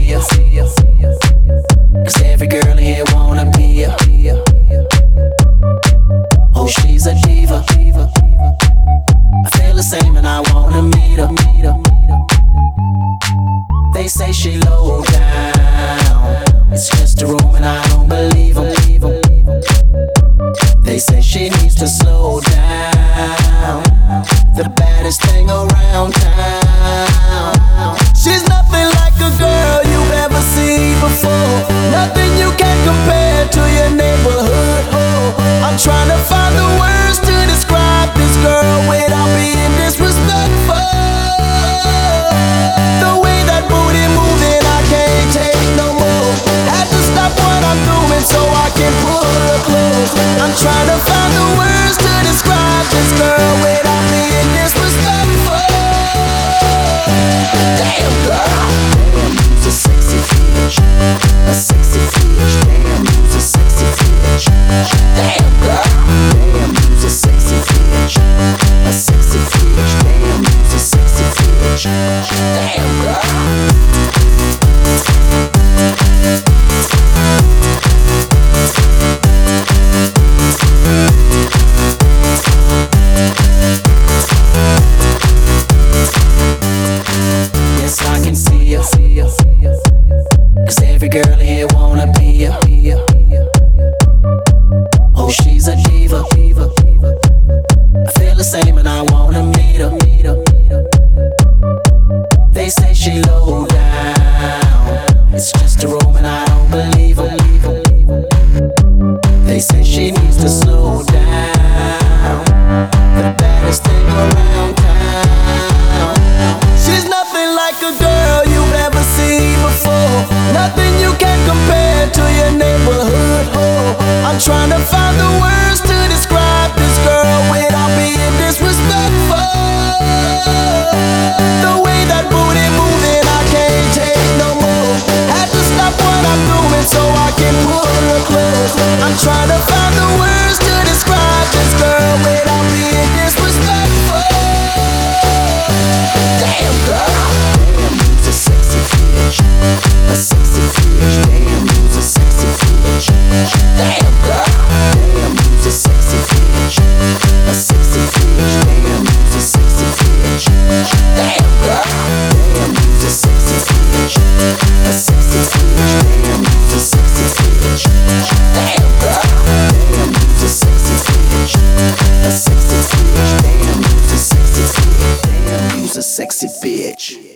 ya. Cause every girl in here wanna be ya. Oh, she's a diva. I feel the same and I wanna meet her. They say she low down, it's just a room and I don't believe 'em. They say she needs to slow down, the baddest thing around town. She's nothing like a girl you've ever seen before, nothing you can compare to your neighborhood. I'm trying to find the words to describe this girl without being disrespectful. The way that booty moving, I can't take no more. Had to stop what I'm doing so I can pull her close. I'm trying to find the words to describe this girl without being disrespectful. Damn girl, damn, you's a sexy bitch, a sexy bitch. Damn, you's a sexy bitch. Damn girl, damn, you's a sexy bitch, a sexy bitch. Damn, you's a sexy bitch. Damn girl. Yes, I can see ya. Cause every girl here wanna be ya. Oh, she's a diva. I feel the same and I wanna meet her. They say she low down, it's just a room and I don't believe 'em. They say she needs to slow down, the baddest thing around town. She's nothing like a girl you've ever seen before, nothing you can compare to your neighborhood. I'm trying to find the words to describe this girl without being disrespectful. The way that booty moving, I can't take no more. Had to stop what I'm doing so I can pull her close. I'm trying to find the words to describe this girl without being disrespectful. Damn girl, damn, you's a sexy bitch, a sexy bitch. Damn, you's a sexy bitch. Damn girl, damn, you's a sexy bitch, a sexy bitch. Damn, you's a sexy bitch. Damn girl, damn, you's a sexy bitch, a sexy bitch. Damn, you's a sexy bitch. Damn girl, damn, you's a sexy bitch, a sexy bitch. Damn, you's a sexy bitch. Damn, you's a sexy bitch.